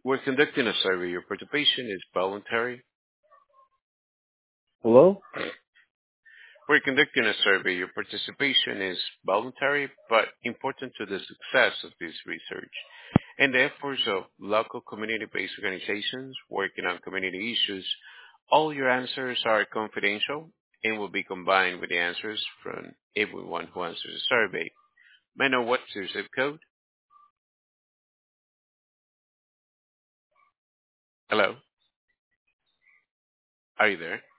We're conducting a survey. Your participation is voluntary. Hello? We're conducting a survey. Your participation is voluntary but important to the success of this research and the efforts of local community-based organizations working on community issues. All your answers are confidential and will be combined with the answers from everyone who answers the survey. May I know what's your zip code? Hello? Are you there?